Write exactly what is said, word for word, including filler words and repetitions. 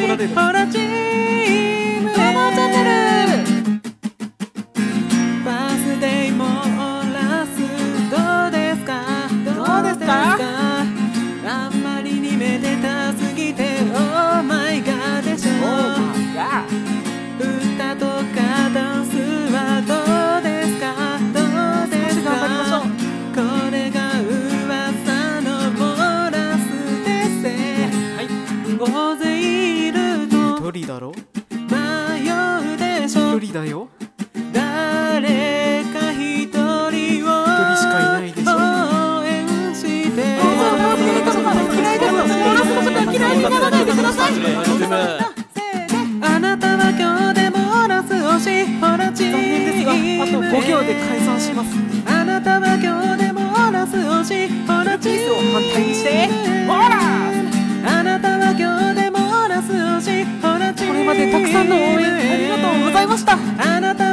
られる。 ホラチームへ。 どうもチャンネル。 バースデーモーラスどうですかどうですか。 あんまりにめでたすぎてオーマイガーでしょ。歌とかダンスはどうですかどうですか。 頑張りましょう。 これが噂のモーラスですね。 はい。 大勢いると一人だろ。 迷うでしょ。 一人だよ。 誰か一人を一人しかいないでしょ。 応援して嫌いです。モーラスのことは嫌いにならないでください。 あなたは今日でモーラス推しホラチーム。 残念ですがあとご行で解散します。 あなたは今日でモーラス推しホラチーム。 を反対にしてモーラス。 あなたは今日でモーラス推しホラチーム。 これまでたくさんの応援ありがとうございました。 あなた